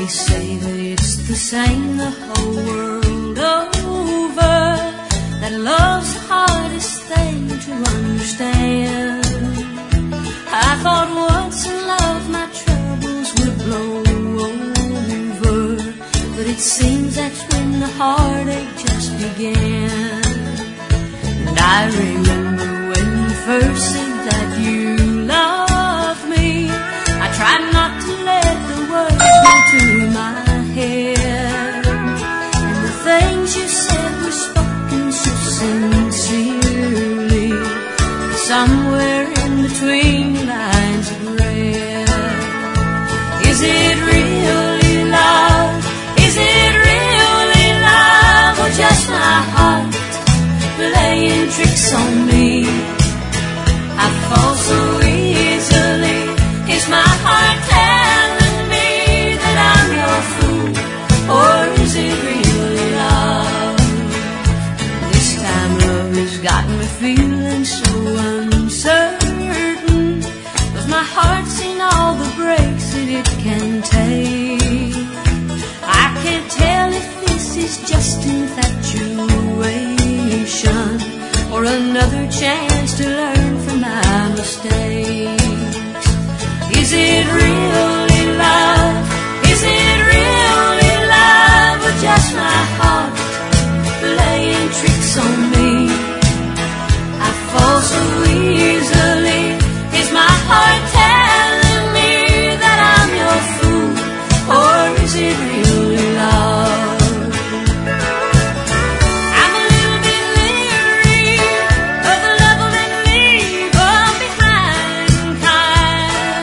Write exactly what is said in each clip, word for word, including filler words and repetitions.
say that it's the same the whole world over, that love's the hardest thing to understand. I thought once in love my troubles would blow over, but it seems that's when the heartache just began. And I remember when you first said that you loved me, I tried not to let the words go to my head, and the things you said were spoken so sincerely, somewhere in between the lines of red. Is it really love? Is it really love? Or just my heart playing tricks on me? I fall so easily. Is my heart telling me that I'm your fool? Or is it really love? This time love has got me feeling so uncertain, 'cause my heart's seen all the breaks that it can take. I can't tell if this is just infatuation or another chance to learn from my mistakes. Is it really love? Is it really love? Or just my heart playing tricks on me? I fall so easily. Is my heart telling me that I'm your fool? Or is it really love? I'm a little bit leery of the love that leave behind kind.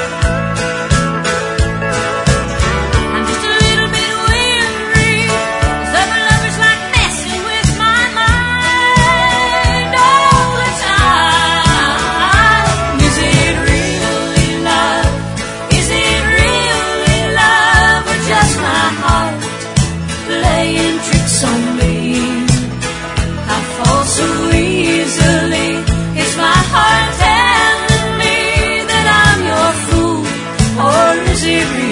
I'm just a little bit weary, 'cause other lovers like messing with my mind all the time. Is it really love? Is it really love? Or just my heart playing tricks on me? I fall so easily. Is my heart telling me that I'm your fool? Or is it really